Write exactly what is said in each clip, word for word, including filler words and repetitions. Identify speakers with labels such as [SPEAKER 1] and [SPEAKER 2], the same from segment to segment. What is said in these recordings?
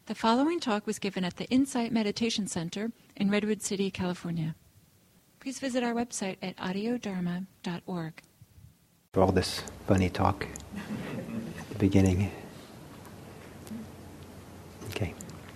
[SPEAKER 1] The following talk was given at the Insight Meditation Center in Redwood City, California. Please visit our website at audio dharma dot org.
[SPEAKER 2] All this funny talk at the beginning. Okay.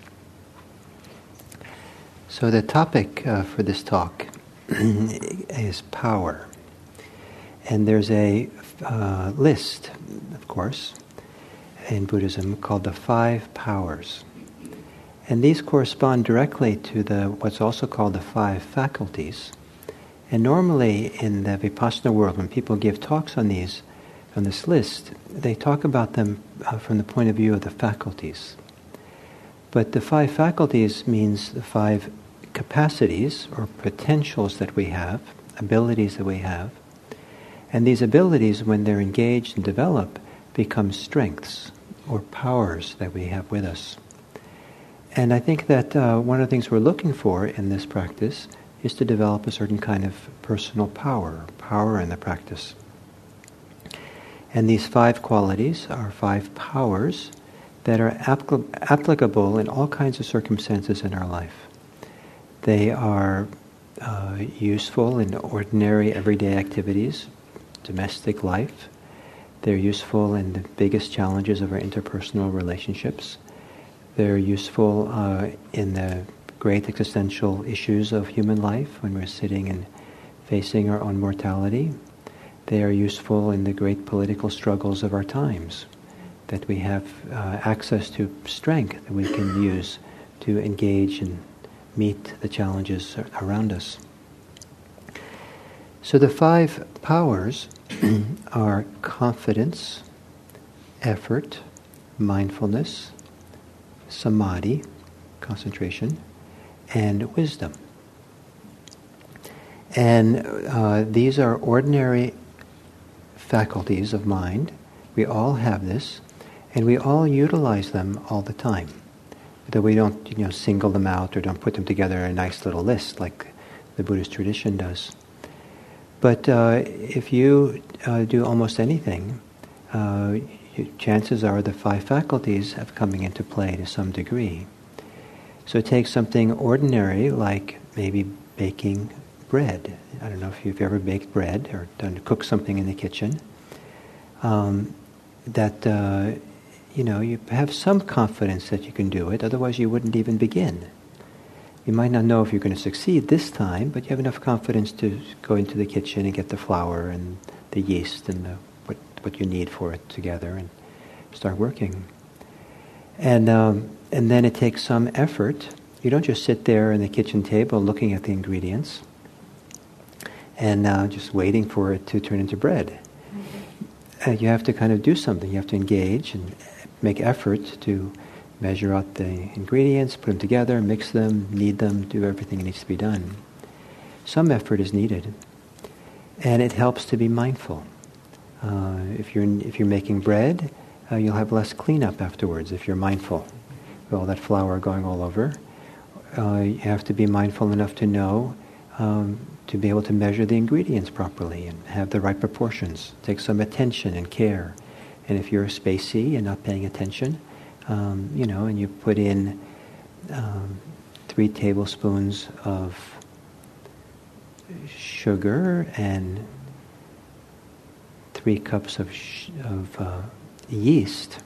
[SPEAKER 2] So the topic uh, for this talk is power. And there's a uh, list, of course, in Buddhism called the five powers. And these correspond directly to the what's also called the five faculties. And normally in the Vipassana world, when people give talks on these, on this list, they talk about them uh, from the point of view of the faculties. But the five faculties means the five capacities or potentials that we have, abilities that we have. And these abilities, when they're engaged and develop, become strengths or powers that we have with us. And I think that uh, one of the things we're looking for in this practice is to develop a certain kind of personal power, power in the practice. And these five qualities are five powers that are apl- applicable in all kinds of circumstances in our life. They are uh, useful in ordinary everyday activities, domestic life. They're useful in the biggest challenges of our interpersonal relationships. They're useful uh, in the great existential issues of human life when we're sitting and facing our own mortality. They are useful in the great political struggles of our times, that we have uh, access to strength that we can use to engage and meet the challenges around us. So the five powers are confidence, effort, mindfulness, samadhi, concentration, and wisdom. And uh, these are ordinary faculties of mind. We all have this, and we all utilize them all the time. Though we don't, you know, single them out or don't put them together in a nice little list like the Buddhist tradition does. But uh, if you uh, do almost anything, uh, chances are the five faculties have coming into play to some degree. So take something ordinary like maybe baking bread. I don't know if you've ever baked bread or done cook something in the kitchen. Um, that uh, you know you have some confidence that you can do it. Otherwise, you wouldn't even begin. You might not know if you're going to succeed this time, but you have enough confidence to go into the kitchen and get the flour and the yeast and the, what what you need for it together and start working. And um, and then it takes some effort. You don't just sit there in the kitchen table looking at the ingredients and uh, just waiting for it to turn into bread. Mm-hmm. Uh, you have to kind of do something. You have to engage and make effort to measure out the ingredients, put them together, mix them, knead them, do everything that needs to be done. Some effort is needed. And it helps to be mindful. Uh, if you're if you're making bread, uh, you'll have less cleanup afterwards if you're mindful. With all that flour going all over. Uh, you have to be mindful enough to know, um, to be able to measure the ingredients properly and have the right proportions. Take some attention and care. And if you're spacey and not paying attention, Um, you know, and you put in um, three tablespoons of sugar and three cups of sh- of uh, yeast.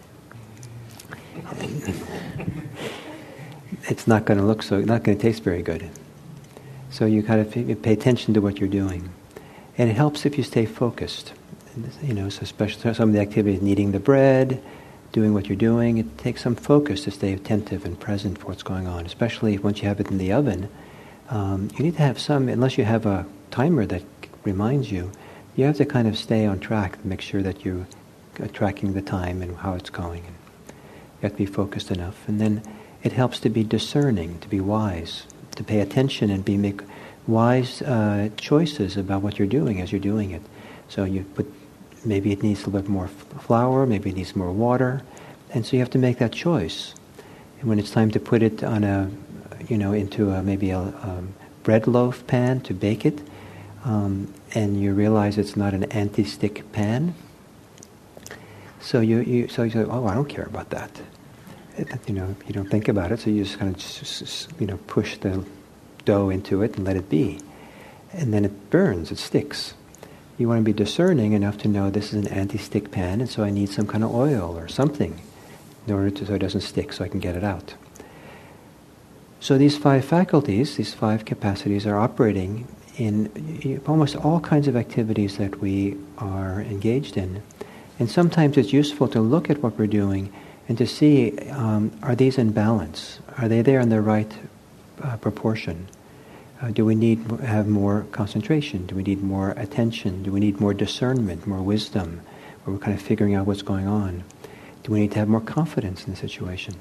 [SPEAKER 2] It's not going to look so, not going to taste very good. So you kind of pay attention to what you're doing, and it helps if you stay focused. You know, so especially some of the activities, kneading the bread, doing what you're doing, it takes some focus to stay attentive and present for what's going on, especially once you have it in the oven. Um, you need to have some, unless you have a timer that reminds you, you have to kind of stay on track to make sure that you're tracking the time and how it's going. And you have to be focused enough. And then it helps to be discerning, to be wise, to pay attention and be make wise uh, choices about what you're doing as you're doing it. So you put maybe it needs a little bit more flour, maybe it needs more water, and so you have to make that choice. And when it's time to put it on a, you know, into a, maybe a um, bread loaf pan to bake it, um, and you realize it's not an anti-stick pan, so you, you so you say, oh, I don't care about that. you know, you don't think about it, so you just kind of, just, you know, push the dough into it and let it be. And then it burns, it sticks. You want to be discerning enough to know this is an anti-stick pan, and so I need some kind of oil or something in order to, so it doesn't stick, so I can get it out. So these five faculties, these five capacities are operating in almost all kinds of activities that we are engaged in. And sometimes it's useful to look at what we're doing and to see, um, are these in balance? Are they there in the right uh, proportion? Uh, do we need to have more concentration? Do we need more attention? Do we need more discernment, more wisdom, where we're kind of figuring out what's going on? Do we need to have more confidence in the situation?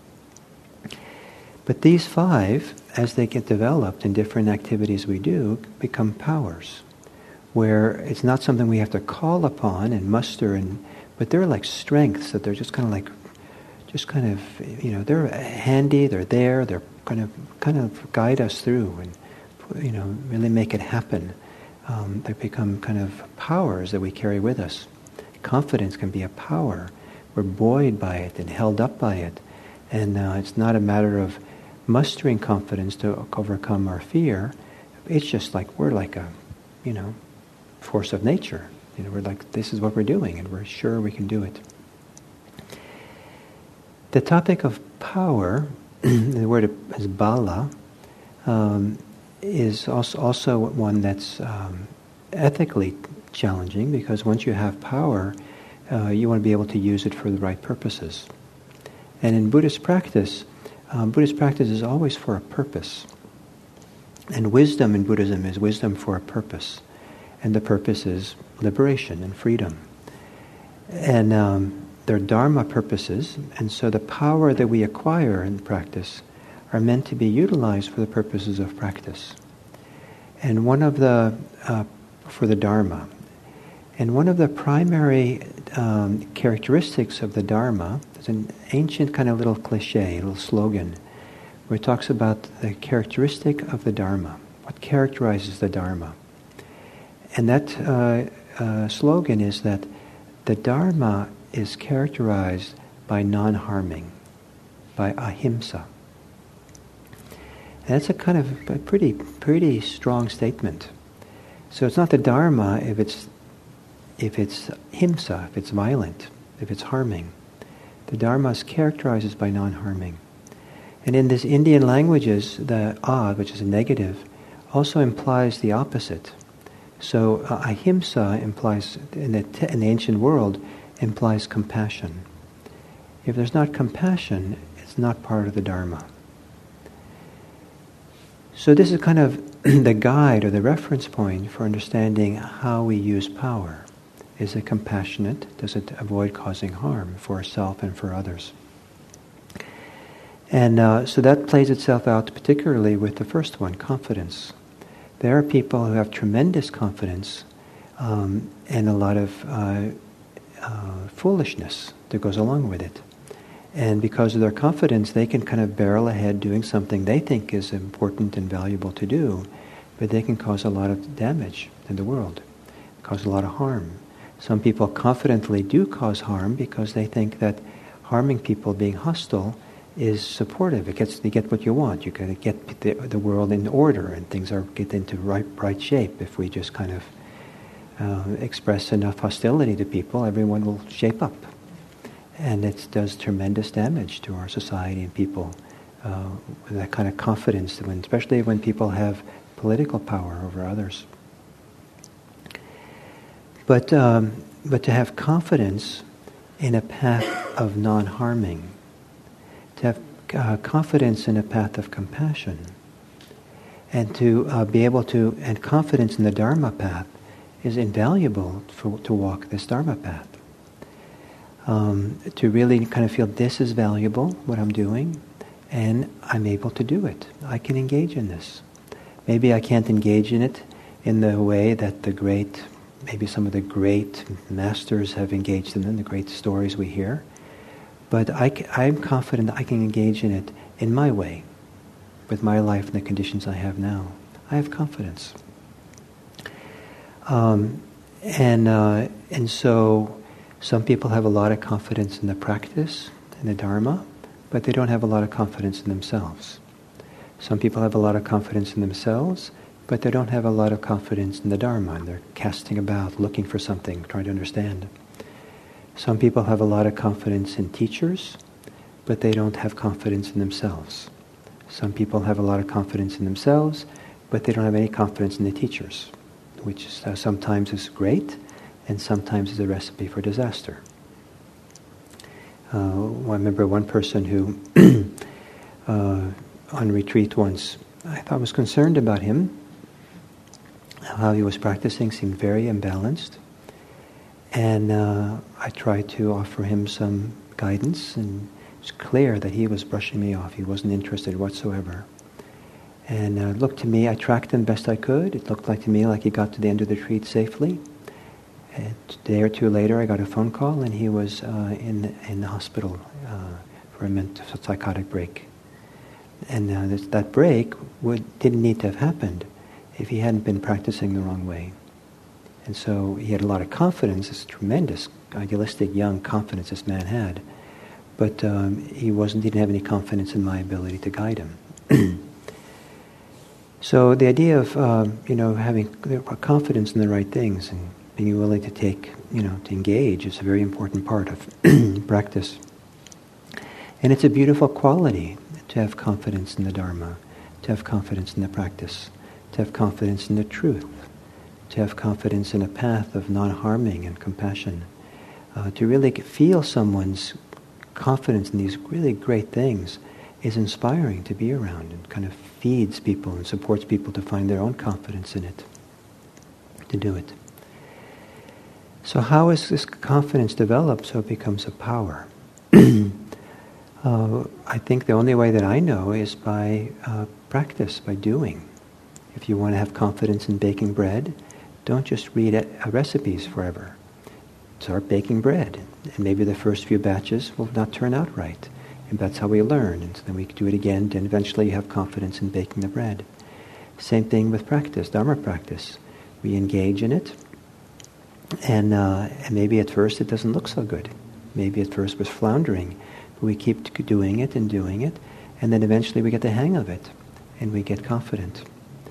[SPEAKER 2] But these five, as they get developed in different activities we do, become powers, where it's not something we have to call upon and muster, and but they're like strengths that they're just kind of like, just kind of, you know, they're handy, they're there, they're kind of kind of guide us through and, you know, really make it happen. Um, they become kind of powers that we carry with us. Confidence can be a power. We're buoyed by it and held up by it. And uh, it's not a matter of mustering confidence to overcome our fear. It's just like we're like a, you know, force of nature. You know, we're like, this is what we're doing, and we're sure we can do it. The topic of power, the word is bala, um, is also, also one that's um, ethically challenging, because once you have power, uh, you want to be able to use it for the right purposes. And in Buddhist practice, um, Buddhist practice is always for a purpose. And wisdom in Buddhism is wisdom for a purpose. And the purpose is liberation and freedom. And um, they're dharma purposes, and so the power that we acquire in practice are meant to be utilized for the purposes of practice. And one of the, uh, for the dharma, and one of the primary um, characteristics of the dharma, there's an ancient kind of little cliche, a little slogan, where it talks about the characteristic of the dharma, what characterizes the dharma. And that uh, uh, slogan is that the dharma is characterized by non-harming, by ahimsa. And that's a kind of a pretty, pretty strong statement. So it's not the dharma if it's if it's himsa, if it's violent, if it's harming. The dharma is characterized by non-harming. And in this Indian languages, the a, which is a negative, also implies the opposite. So uh, ahimsa implies, in the, te- in the ancient world, implies compassion. If there's not compassion, it's not part of the dharma. So this is kind of the guide or the reference point for understanding how we use power. Is it compassionate? Does it avoid causing harm for self and for others? And uh, so that plays itself out particularly with the first one, confidence. There are people who have tremendous confidence um, and a lot of uh, uh, foolishness that goes along with it. And because of their confidence, they can kind of barrel ahead doing something they think is important and valuable to do, but they can cause a lot of damage in the world, cause a lot of harm. Some people confidently do cause harm because they think that harming people, being hostile, is supportive. It gets you get what you want. You can get the, the world in order, and things are get into right right shape. If we just kind of uh, express enough hostility to people, everyone will shape up, and it does tremendous damage to our society and people. Uh, with that kind of confidence, when, especially when people have political power over others. But um, but to have confidence in a path of non-harming, to have uh, confidence in a path of compassion, and to uh, be able to, and confidence in the Dharma path is invaluable for, to walk this Dharma path. Um, to really kind of feel this is valuable, what I'm doing, and I'm able to do it. I can engage in this. Maybe I can't engage in it in the way that the great, maybe some of the great masters have engaged in them, the great stories we hear. But I, I'm confident that I can engage in it in my way, with my life and the conditions I have now. I have confidence. Um, and uh, and so some people have a lot of confidence in the practice, in the Dharma. but they don't have a lot of confidence in themselves. Some people have a lot of confidence in themselves, but they don't have a lot of confidence in the Dharma, and they're casting about, looking for something, trying to understand. Some people have a lot of confidence in teachers, but they don't have confidence in themselves. Some people have a lot of confidence in themselves, but they don't have any confidence in the teachers, which is, uh, sometimes is great, and sometimes is a recipe for disaster. Uh, I remember one person who, uh, on retreat once, I thought was concerned about him. How he was practicing seemed very imbalanced. And uh, I tried to offer him some guidance, and it was clear that he was brushing me off. He wasn't interested whatsoever. And uh, it looked to me, I tracked him best I could. It looked like to me like he got to the end of the retreat safely. And a day or two later, I got a phone call, and he was uh, in in the hospital uh, for a mental psychotic break. And uh, this, that break would, didn't need to have happened if he hadn't been practicing the wrong way. And so he had a lot of confidence, this tremendous, idealistic, young confidence this man had. But um, he wasn't, didn't have any confidence in my ability to guide him. So the idea of, um, you know, having confidence in the right things and being willing to take, you know, to engage is a very important part of practice. And it's a beautiful quality to have confidence in the Dharma, to have confidence in the practice, to have confidence in the truth, to have confidence in a path of non-harming and compassion, uh, to really feel someone's confidence in these really great things is inspiring to be around, and kind of feeds people and supports people to find their own confidence in it, to do it. So how is this confidence developed so it becomes a power? uh, I think the only way that I know is by uh, practice, by doing. If you want to have confidence in baking bread, don't just read uh, recipes forever. Start baking bread, and maybe the first few batches will not turn out right. And that's how we learn, and so then we do it again, and eventually you have confidence in baking the bread. Same thing with practice, Dharma practice. We engage in it, and, uh, and maybe at first it doesn't look so good. Maybe at first we're floundering, but we keep doing it and doing it, and then eventually we get the hang of it, and we get confident.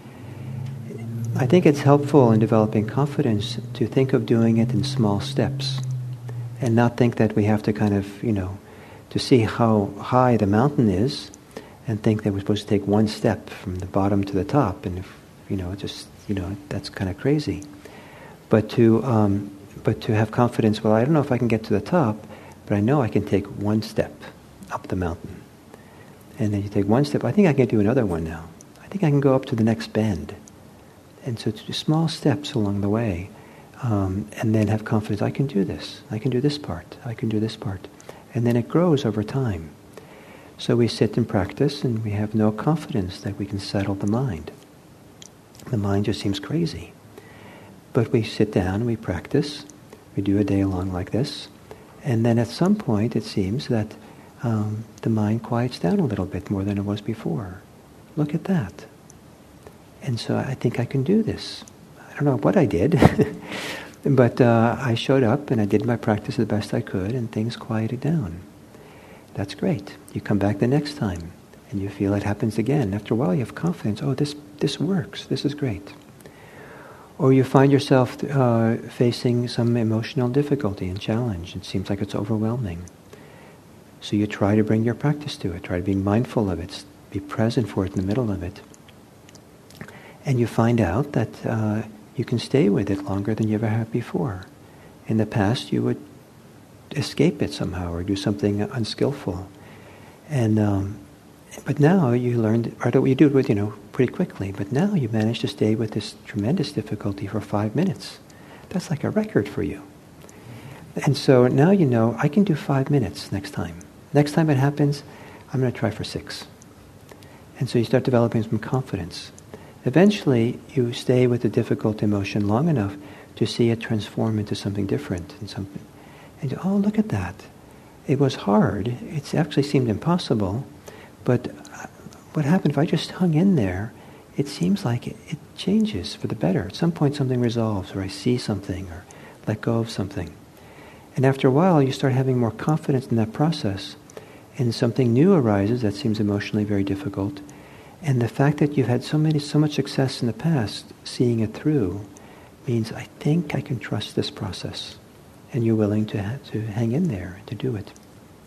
[SPEAKER 2] I think it's helpful in developing confidence to think of doing it in small steps, and not think that we have to kind of, you know, to see how high the mountain is, and think that we're supposed to take one step from the bottom to the top, and if, you know, just, you know, that's kind of crazy. But to, um, but to have confidence, well, I don't know if I can get to the top, but I know I can take one step up the mountain. And then you take one step, I think I can do another one now. I think I can go up to the next bend. And so to do small steps along the way, um, and then have confidence, I can do this, I can do this part, I can do this part. And then it grows over time. So we sit and practice, and we have no confidence that we can settle the mind. The mind just seems crazy. But we sit down, we practice, we do a day long like this, and then at some point it seems that um, the mind quiets down a little bit more than it was before. Look at that. And so I think I can do this. I don't know what I did, but uh, I showed up and I did my practice the best I could, and things quieted down. That's great. You come back the next time and you feel it happens again. After a while you have confidence, oh, this, this works, this is great. Or you find yourself uh, facing some emotional difficulty and challenge. It seems like it's overwhelming. So you try to bring your practice to it, try to be mindful of it, be present for it in the middle of it. And you find out that uh, you can stay with it longer than you ever have before. In the past, you would escape it somehow or do something unskillful. And um, but now you learned, or you do it with, you know, pretty quickly, but now you manage to stay with this tremendous difficulty for five minutes. That's like a record for you. And so now you know, I can do five minutes next time. Next time it happens, I'm going to try for six. And so you start developing some confidence. Eventually, you stay with the difficult emotion long enough to see it transform into something different, and something. And you, oh, look at that. It was hard. It actually seemed impossible. But what happened if I just hung in there? It seems like it, it changes for the better. At some point, something resolves, or I see something, or let go of something. And after a while, you start having more confidence in that process, and something new arises that seems emotionally very difficult. And the fact that you've had so many, so much success in the past, seeing it through, means I think I can trust this process, and you're willing to ha- to hang in there to do it.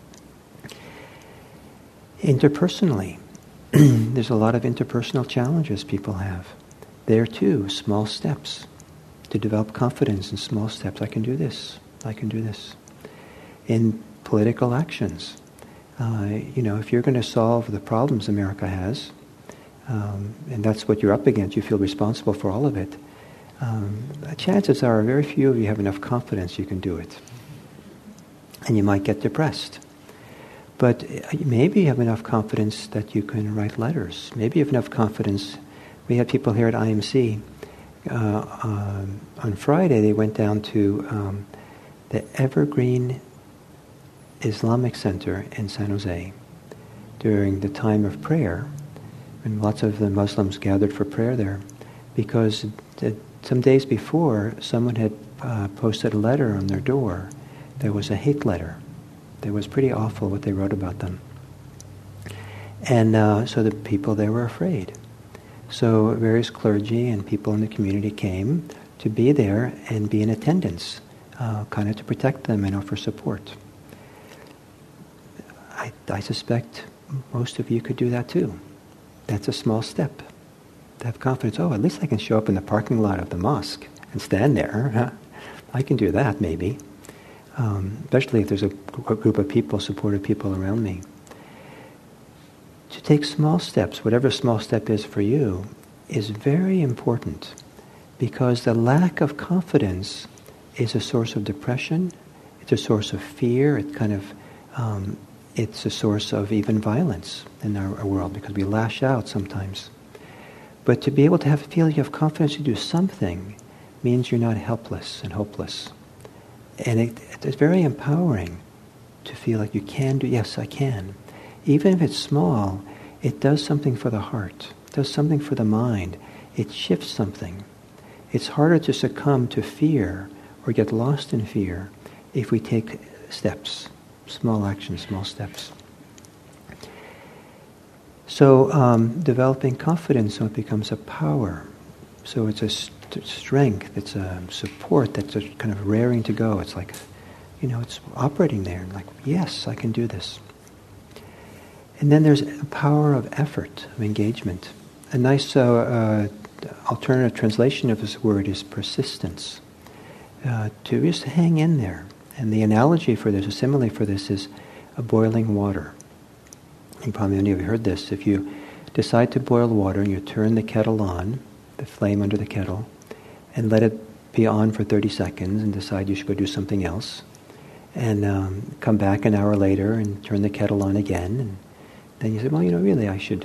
[SPEAKER 2] Interpersonally, there's a lot of interpersonal challenges people have. There too, small steps to develop confidence in small steps. I can do this. I can do this. In political actions, uh, you know, if you're going to solve the problems America has, um, and that's what you're up against, you feel responsible for all of it. Um, chances are very few of you have enough confidence you can do it, and you might get depressed. But maybe you have enough confidence that you can write letters. Maybe you have enough confidence. We had people here at I M C. Uh, um, on Friday, they went down to um, the Evergreen Islamic Center in San Jose during the time of prayer, and lots of the Muslims gathered for prayer there, because the, some days before, someone had uh, posted a letter on their door. There was a hate letter. It was pretty awful what they wrote about them. And uh, so the people there were afraid. So various clergy and people in the community came to be there and be in attendance, uh, kind of to protect them and offer support. I, I suspect most of you could do that too. That's a small step. To have confidence, oh, at least I can show up in the parking lot of the mosque and stand there. Huh? I can do that maybe. Um, especially if there's a group of people, supportive people around me. To take small steps, whatever small step is for you, is very important, because the lack of confidence is a source of depression, it's a source of fear, it kind of, um, it's a source of even violence in our, our world, because we lash out sometimes. But to be able to have feel you have confidence to do something means you're not helpless and hopeless. And it, it's very empowering to feel like you can do, yes, I can. Even if it's small, it does something for the heart. It does something for the mind. It shifts something. It's harder to succumb to fear or get lost in fear if we take steps, small actions, small steps. So um, developing confidence, so it becomes a power. So it's a st- strength, it's a support that's a kind of raring to go. It's like, you know, it's operating there. Like, yes, I can do this. And then there's a power of effort, of engagement. A nice uh, uh, alternative translation of this word is persistence. Uh, to just hang in there. And the analogy for this, a simile for this, is a boiling water. And probably many of you heard this. If you decide to boil water and you turn the kettle on, the flame under the kettle, and let it be on for thirty seconds and decide you should go do something else, and um, come back an hour later and turn the kettle on again, and then you say, well, you know, really I should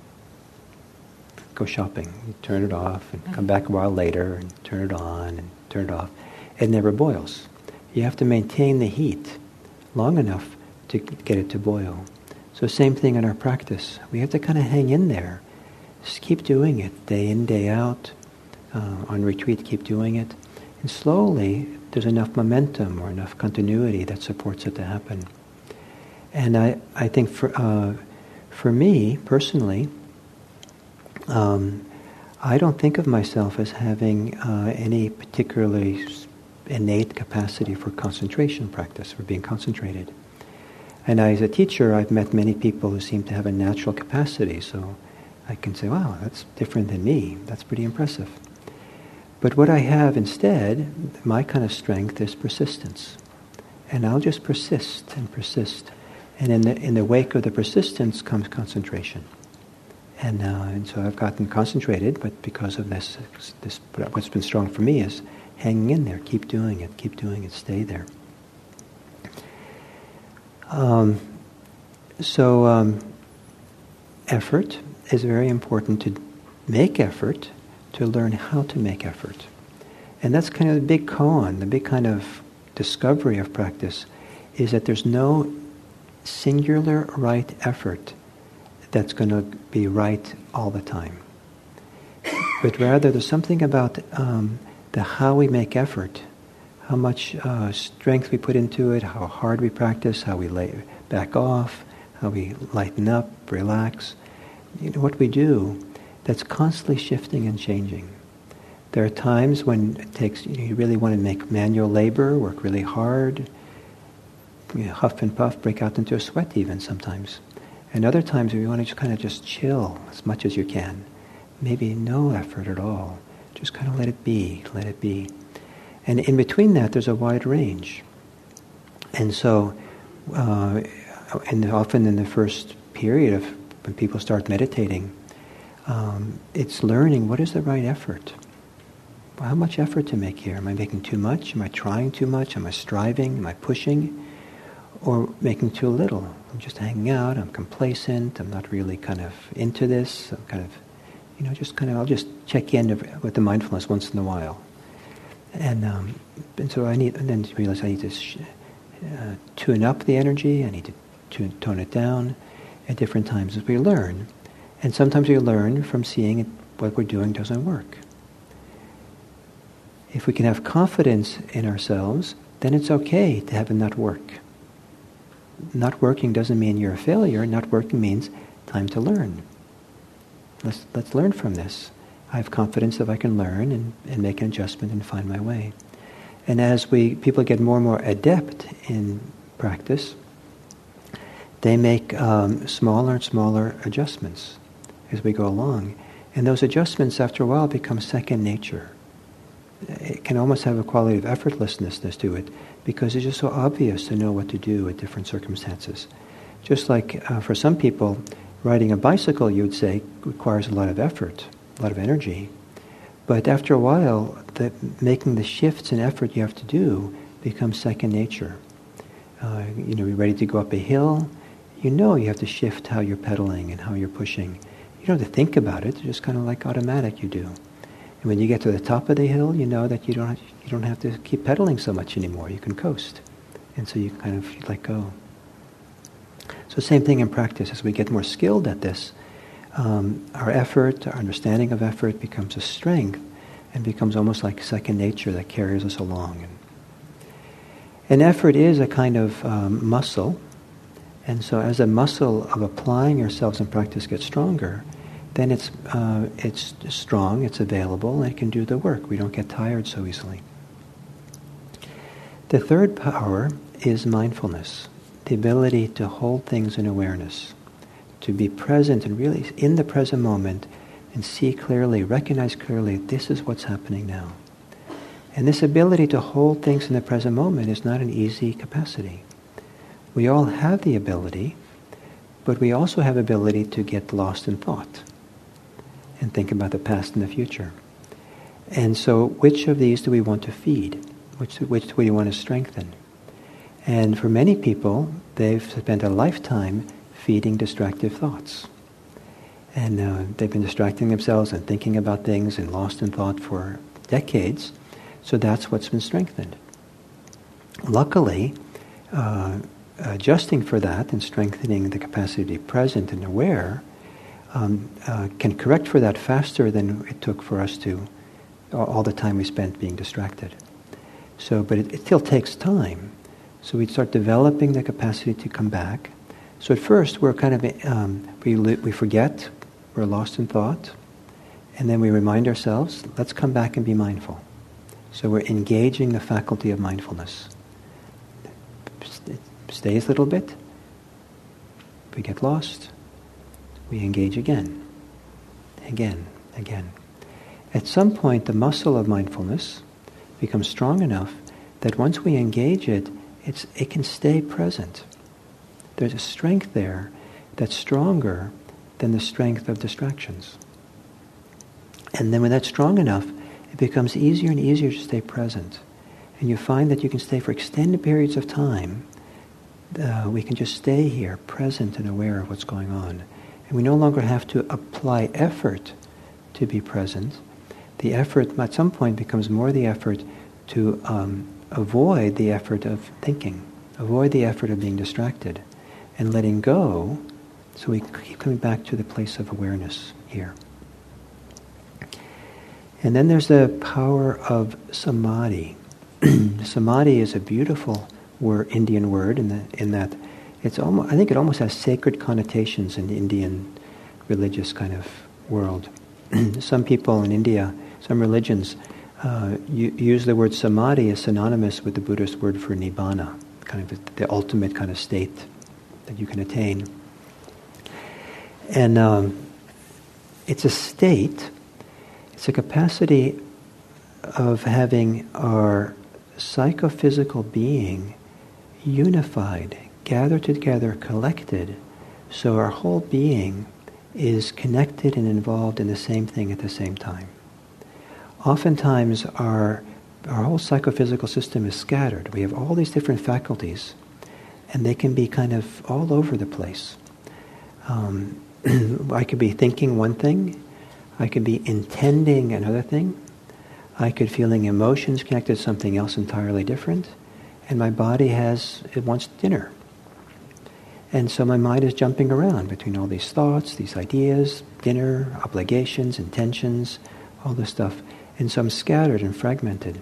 [SPEAKER 2] go shopping. You turn it off and come back a while later and turn it on and turn it off. It never boils. You have to maintain the heat long enough to get it to boil. So same thing in our practice. We have to kind of hang in there. Just keep doing it day in, day out. Uh, on retreat, keep doing it. And slowly, there's enough momentum or enough continuity that supports it to happen. And I, I think for uh, for me, personally, um, I don't think of myself as having uh, any particularly innate capacity for concentration practice, for being concentrated. And I, as a teacher, I've met many people who seem to have a natural capacity, so I can say, wow, that's different than me. That's pretty impressive. But what I have instead, my kind of strength, is persistence. And I'll just persist and persist. And in the in the wake of the persistence comes concentration. And, uh, and so I've gotten concentrated, but because of this, this, what's been strong for me is hanging in there, keep doing it, keep doing it, stay there. Um, so um, effort is very important, to make effort, to learn how to make effort. And that's kind of the big koan, the big kind of discovery of practice, is that there's no singular right effort that's going to be right all the time. But rather there's something about um, the how we make effort, how much uh, strength we put into it, how hard we practice, how we lay back off, how we lighten up, relax. You know, what we do, that's constantly shifting and changing. There are times when it takes, you know, you really want to make manual labor, work really hard, you know, huff and puff, break out into a sweat even sometimes. And other times you want to just kind of just chill as much as you can. Maybe no effort at all. Just kind of let it be, let it be. And in between that, there's a wide range. And so, uh, and often in the first period of when people start meditating, um, it's learning what is the right effort. How much effort to make here? Am I making too much? Am I trying too much? Am I striving? Am I pushing? Or making too little? I'm just hanging out, I'm complacent, I'm not really kind of into this, I'm kind of, you know, just kind of, I'll just check in with the mindfulness once in a while. And um, and so I need, and then to realize I need to sh- uh, tune up the energy, I need to tune, tone it down at different times as we learn. And sometimes we learn from seeing it, what we're doing doesn't work. If we can have confidence in ourselves, then it's okay to have it not work. Not working doesn't mean you're a failure. Not working means time to learn. Let's let's learn from this. I have confidence that I can learn and, and make an adjustment and find my way. And as we people get more and more adept in practice, they make um, smaller and smaller adjustments as we go along. And those adjustments, after a while, become second nature. It can almost have a quality of effortlessness to it, because it's just so obvious to know what to do at different circumstances. Just like uh, for some people, riding a bicycle, you would say, requires a lot of effort, a lot of energy. But after a while, the, making the shifts and effort you have to do becomes second nature. Uh, you know, you're ready to go up a hill, you know you have to shift how you're pedaling and how you're pushing. You don't have to think about it, it's just kind of like automatic you do. And when you get to the top of the hill, you know that you don't have, you don't have to keep pedaling so much anymore. You can coast. And so you kind of let go. So same thing in practice. As we get more skilled at this, um, our effort, our understanding of effort becomes a strength and becomes almost like second nature that carries us along. And, and effort is a kind of um, muscle. And so as the muscle of applying ourselves in practice gets stronger, then it's uh, it's strong, it's available, and it can do the work. We don't get tired so easily. The third power is mindfulness, the ability to hold things in awareness, to be present and really in the present moment and see clearly, recognize clearly, this is what's happening now. And this ability to hold things in the present moment is not an easy capacity. We all have the ability, but we also have ability to get lost in thought and think about the past and the future. And so which of these do we want to feed? Which, which do we want to strengthen? And for many people, they've spent a lifetime feeding distractive thoughts. And uh, they've been distracting themselves and thinking about things and lost in thought for decades, so that's what's been strengthened. Luckily, uh, adjusting for that and strengthening the capacity to be present and aware Um, uh, can correct for that faster than it took for us to, all the time we spent being distracted. So, but it, it still takes time. So we start developing the capacity to come back. So at first we're kind of, um, we we forget, we're lost in thought, and then we remind ourselves, let's come back and be mindful. So we're engaging the faculty of mindfulness. It stays a little bit, we get lost, we engage again, again, again. At some point, the muscle of mindfulness becomes strong enough that once we engage it, it's, it can stay present. There's a strength there that's stronger than the strength of distractions. And then when that's strong enough, it becomes easier and easier to stay present. And you find that you can stay for extended periods of time. Uh, we can just stay here, present and aware of what's going on. And we no longer have to apply effort to be present. The effort at some point becomes more the effort to um, avoid the effort of thinking, avoid the effort of being distracted, and letting go, so we keep coming back to the place of awareness here. And then there's the power of samadhi. Samadhi is a beautiful word, Indian word, in, the, in that It's almost, I think it almost has sacred connotations in the Indian religious kind of world. Some people in India, some religions, uh, u- use the word samadhi as synonymous with the Buddhist word for nibbana, kind of the ultimate kind of state that you can attain. And um, it's a state, it's a capacity of having our psychophysical being unified, gathered together, collected, so our whole being is connected and involved in the same thing at the same time. Oftentimes our our whole psychophysical system is scattered. We have all these different faculties, and they can be kind of all over the place. Um, I could be thinking one thing, I could be intending another thing, I could feeling emotions connected to something else entirely different, and my body has, it wants dinner. And so my mind is jumping around between all these thoughts, these ideas, dinner, obligations, intentions, all this stuff. And so I'm scattered and fragmented.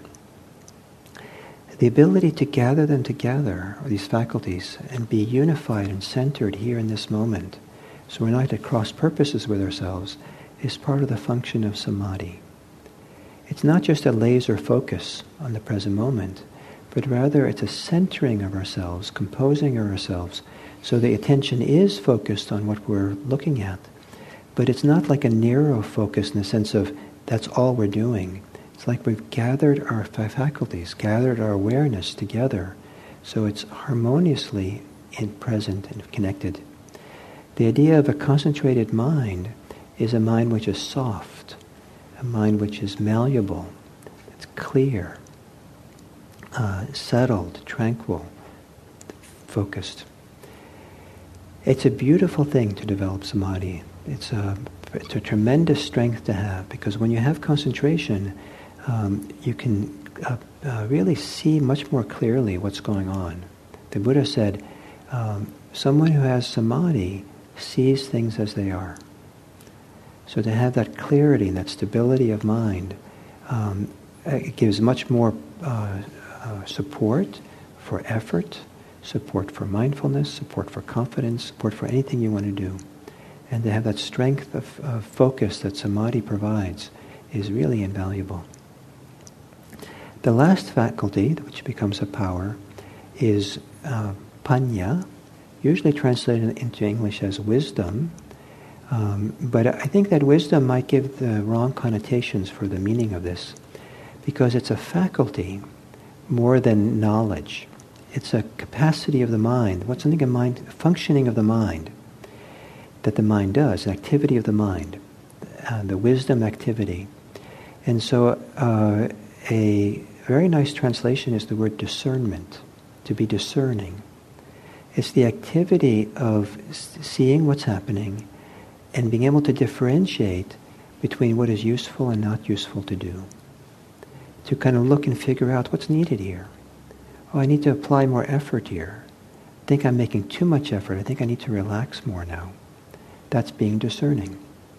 [SPEAKER 2] The ability to gather them together, or these faculties, and be unified and centered here in this moment, so we're not at cross purposes with ourselves, is part of the function of samadhi. It's not just a laser focus on the present moment, but rather it's a centering of ourselves, composing of ourselves, so the attention is focused on what we're looking at. But it's not like a narrow focus in the sense of that's all we're doing. It's like we've gathered our faculties, gathered our awareness together, so it's harmoniously in present and connected. The idea of a concentrated mind is a mind which is soft, a mind which is malleable, it's clear, uh, settled, tranquil, focused. It's a beautiful thing to develop samadhi. It's a, it's a tremendous strength to have, because when you have concentration, um, you can uh, uh, really see much more clearly what's going on. The Buddha said, um, someone who has samadhi sees things as they are. So to have that clarity and that stability of mind, um, it gives much more uh, uh, support for effort, support for mindfulness, support for confidence, support for anything you want to do. And to have that strength of, of focus that samadhi provides is really invaluable. The last faculty, which becomes a power, is uh, panya, usually translated into English as wisdom. Um, but I think that wisdom might give the wrong connotations for the meaning of this, because it's a faculty more than knowledge. It's a capacity of the mind. What's something a mind, functioning of the mind, that the mind does, an activity of the mind, uh, the wisdom activity. And so uh, a very nice translation is the word discernment, to be discerning. It's the activity of seeing what's happening and being able to differentiate between what is useful and not useful to do. To kind of look and figure out what's needed here. Oh, I need to apply more effort here. I think I'm making too much effort. I think I need to relax more now. That's being discerning.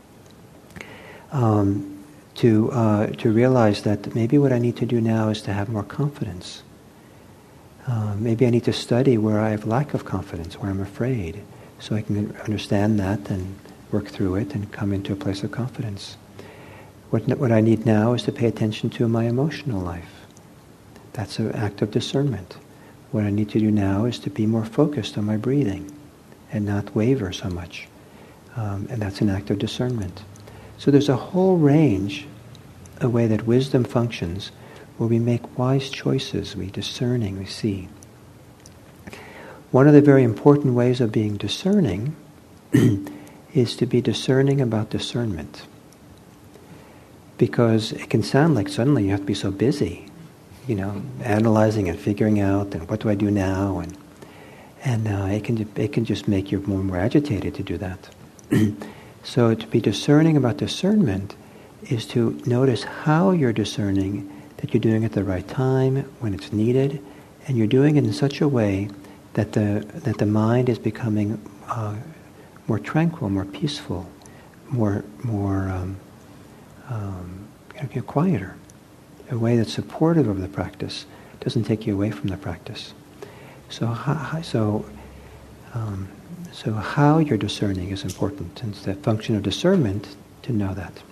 [SPEAKER 2] Um, to uh, to realize that maybe what I need to do now is to have more confidence. Uh, maybe I need to study where I have lack of confidence, where I'm afraid, so I can understand that and work through it and come into a place of confidence. What what I need now is to pay attention to my emotional life. That's an act of discernment. What I need to do now is to be more focused on my breathing and not waver so much. Um, and that's an act of discernment. So there's a whole range, a way that wisdom functions, where we make wise choices, we discerning, we see. One of the very important ways of being discerning is to be discerning about discernment. Because it can sound like suddenly you have to be so busy, you know, analyzing and figuring out, and what do I do now, and and uh, it can it can just make you more and more agitated to do that. So to be discerning about discernment is to notice how you're discerning, that you're doing it at the right time, when it's needed, and you're doing it in such a way that the that the mind is becoming uh, more tranquil, more peaceful, more more um, um, you know, quieter. A way that's supportive of the practice, doesn't take you away from the practice. So, so Um, so how you're discerning is important. And it's the function of discernment to know that.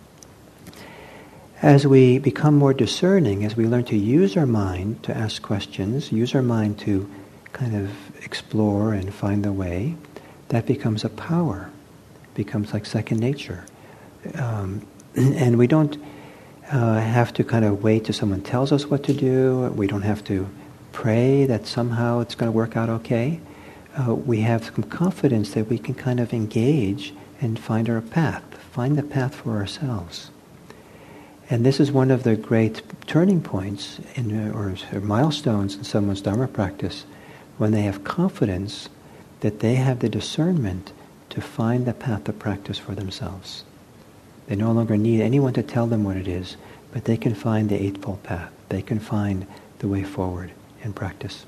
[SPEAKER 2] As we become more discerning, as we learn to use our mind to ask questions, use our mind to kind of explore and find the way, that becomes a power. It becomes like second nature. Um, and we don't uh, have to kind of wait till someone tells us what to do. We don't have to pray that somehow it's going to work out okay. Uh, we have some confidence that we can kind of engage and find our path, find the path for ourselves. And this is one of the great turning points in, or, or milestones in someone's Dharma practice, when they have confidence that they have the discernment to find the path of practice for themselves. They no longer need anyone to tell them what it is, but they can find the Eightfold Path. They can find the way forward in practice.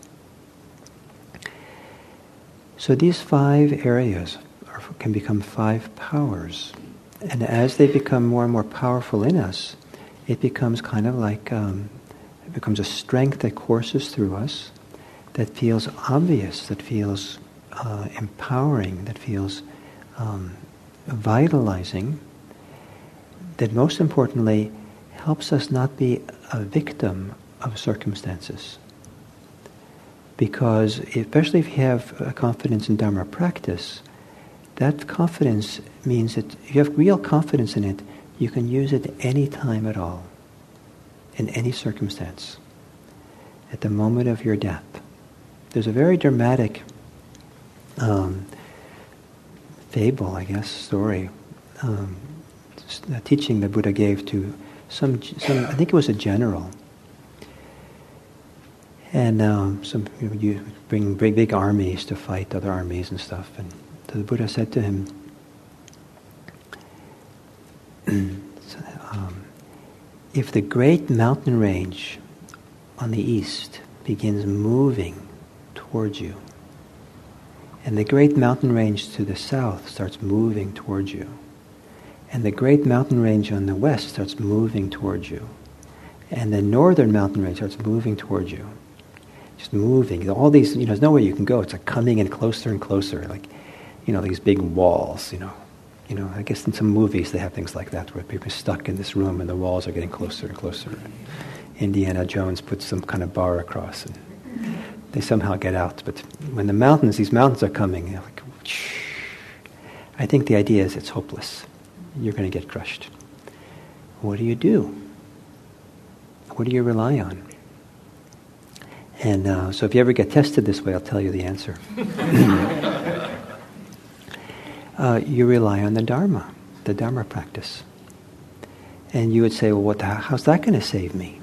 [SPEAKER 2] So these five areas are, can become five powers. And as they become more and more powerful in us, it becomes kind of like, um, it becomes a strength that courses through us, that feels obvious, that feels uh, empowering, that feels um, vitalizing, that most importantly helps us not be a victim of circumstances. Because especially if you have a confidence in Dharma practice, that confidence means that if you have real confidence in it, you can use it any time at all, in any circumstance, at the moment of your death. There's a very dramatic um, fable, I guess, story, um, a teaching the Buddha gave to some, some, I think it was a general. And um, some you, know, you bring big, big armies to fight other armies and stuff. And so the Buddha said to him, um, if the great mountain range on the east begins moving towards you, and the great mountain range to the south starts moving towards you, and the great mountain range on the west starts moving towards you, and the northern mountain range starts moving towards you, just moving. All these, you know, there's nowhere you can go. It's like coming in closer and closer, like, you know, these big walls, you know. You know, I guess in some movies they have things like that, where people are stuck in this room and the walls are getting closer and closer. And Indiana Jones puts some kind of bar across and they somehow get out. But when the mountains, these mountains are coming, they're like, whoosh. I think the idea is it's hopeless. You're going to get crushed. What do you do? What do you rely on? And uh, so if you ever get tested this way, I'll tell you the answer. uh, you rely on the Dharma, the Dharma practice. And you would say, well, what the, how's that going to save me?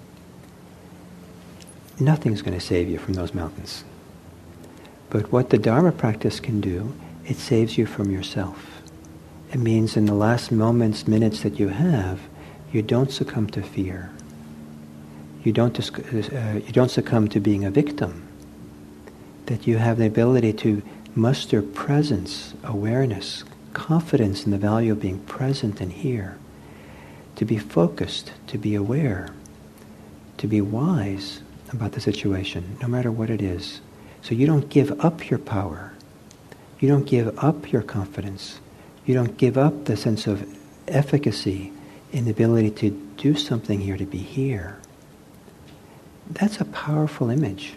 [SPEAKER 2] Nothing's going to save you from those mountains. But what the Dharma practice can do, it saves you from yourself. It means in the last moments, minutes that you have, you don't succumb to fear. You don't, uh, you don't succumb to being a victim. That you have the ability to muster presence, awareness, confidence in the value of being present and here. To be focused, to be aware, to be wise about the situation, no matter what it is. So you don't give up your power. You don't give up your confidence. You don't give up the sense of efficacy in the ability to do something here, to be here. That's a powerful image.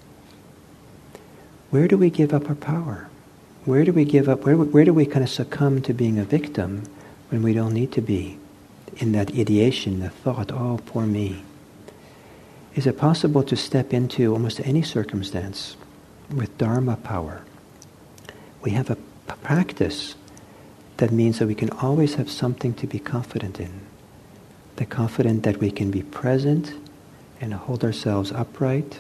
[SPEAKER 2] Where do we give up our power? Where do we give up, where, where do we kind of succumb to being a victim when we don't need to be? In that ideation, the thought, oh, poor me. Is it possible to step into almost any circumstance with Dharma power? We have a p- practice that means that we can always have something to be confident in. The confident that we can be present and hold ourselves upright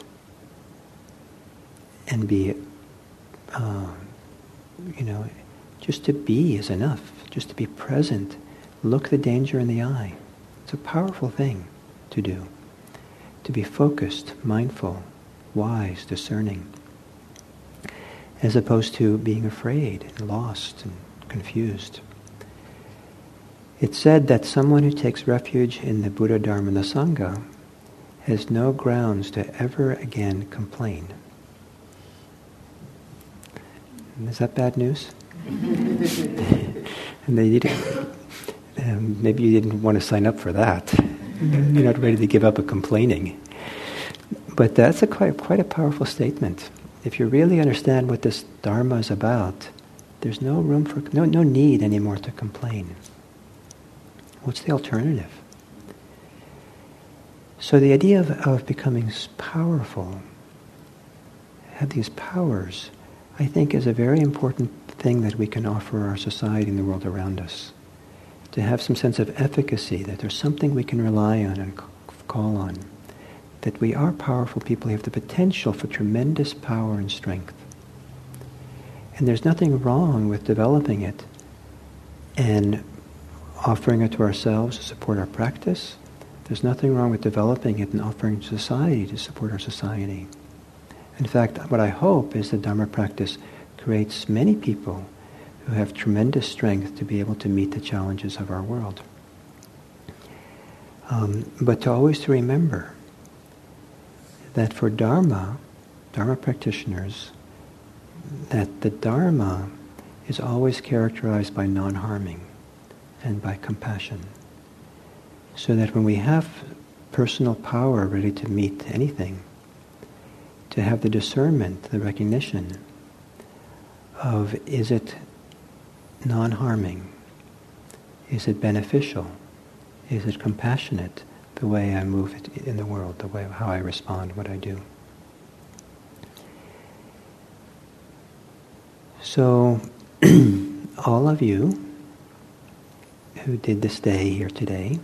[SPEAKER 2] and be, uh, you know, just to be is enough. Just to be present. Look the danger in the eye. It's a powerful thing to do. To be focused, mindful, wise, discerning. As opposed to being afraid and lost and confused. It's said that someone who takes refuge in the Buddha, Dharma, and the Sangha has no grounds to ever again complain. Is that bad news? And they didn't, um, maybe you didn't want to sign up for that. You're not ready to give up a complaining. But that's a quite, quite a powerful statement. If you really understand what this Dharma is about, there's no room for, no, no need anymore to complain. What's the alternative? So the idea of, of becoming powerful, have these powers, I think is a very important thing that we can offer our society and the world around us. To have some sense of efficacy, that there's something we can rely on and call on. That we are powerful people, we have the potential for tremendous power and strength. And there's nothing wrong with developing it and offering it to ourselves to support our practice. There's nothing wrong with developing it and offering to society to support our society. In fact, what I hope is that Dharma practice creates many people who have tremendous strength to be able to meet the challenges of our world. Um, but to always to remember that for Dharma, Dharma practitioners, that the Dharma is always characterized by non-harming and by compassion. So that when we have personal power ready to meet anything, to have the discernment, the recognition of, is it non-harming? Is it beneficial? Is it compassionate, the way I move it in the world, the way how I respond, what I do? So, all of you who did this day here today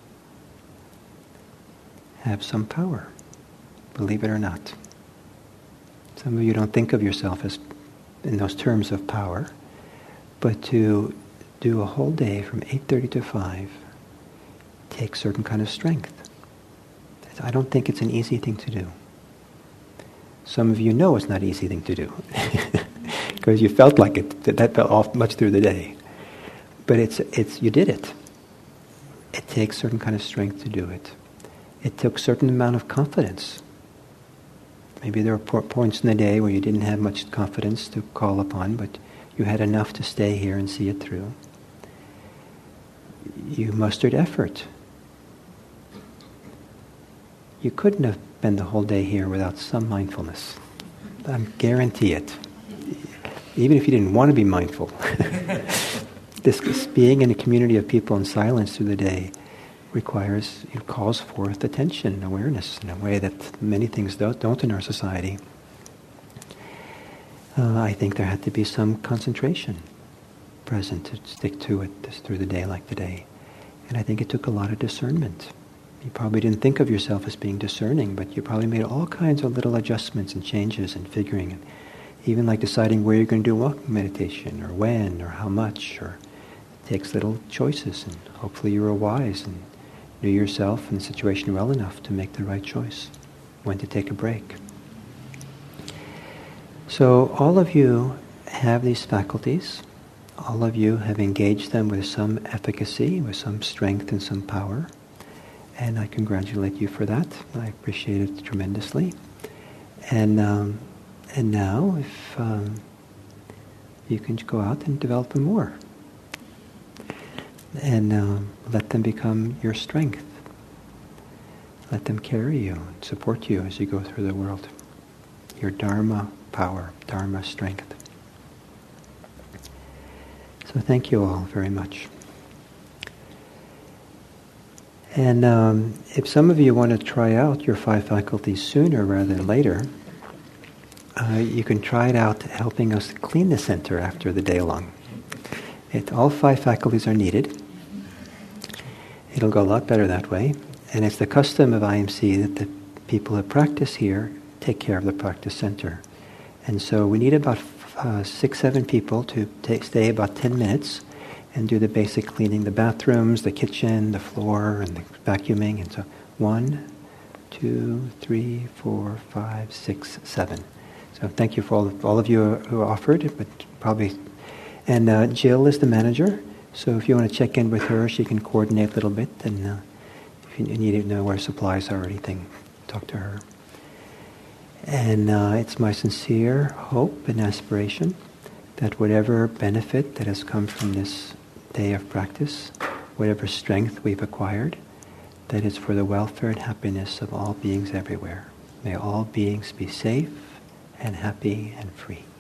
[SPEAKER 2] have some power, believe it or not. Some of you don't think of yourself as in those terms of power, but to do a whole day from eight thirty to five takes certain kind of strength. I don't think it's an easy thing to do. Some of you know it's not an easy thing to do because you felt like it. That, that felt off much through the day. But it's it's you did it. It takes certain kind of strength to do it. It took certain amount of confidence. Maybe there were points in the day where you didn't have much confidence to call upon, but you had enough to stay here and see it through. You mustered effort. You couldn't have been the whole day here without some mindfulness. I guarantee it. Even if you didn't want to be mindful. this, this being in a community of people in silence through the day requires, it calls forth attention and awareness in a way that many things don't, don't in our society. Uh, I think there had to be some concentration present to stick to it this, through the day like today. And I think it took a lot of discernment. You probably didn't think of yourself as being discerning, but you probably made all kinds of little adjustments and changes and figuring, and even like deciding where you're going to do walking meditation, or when, or how much, or it takes little choices, and hopefully you were wise and knew yourself and the situation well enough to make the right choice, when to take a break. So all of you have these faculties. All of you have engaged them with some efficacy, with some strength and some power. And I congratulate you for that. I appreciate it tremendously. And um, and now, if um, you can go out and develop them more. And um, let them become your strength. Let them carry you and support you as you go through the world. Your Dharma power, Dharma strength. So thank you all very much. And um, if some of you want to try out your five faculties sooner rather than later, uh, you can try it out helping us clean the center after the day long. It, all five faculties are needed. It'll go a lot better that way. And it's the custom of I M C that the people that practice here take care of the practice center. And so we need about uh, six, seven people to take, stay about ten minutes and do the basic cleaning, the bathrooms, the kitchen, the floor, and the vacuuming. And so one, two, three, four, five, six, seven. So thank you for all of, all of you who offered, but probably. And uh, Jill is the manager, so if you want to check in with her, she can coordinate a little bit. And uh, if you need to know where supplies are or anything, talk to her. And uh, it's my sincere hope and aspiration that whatever benefit that has come from this day of practice, whatever strength we've acquired, that is for the welfare and happiness of all beings everywhere. May all beings be safe and happy and free.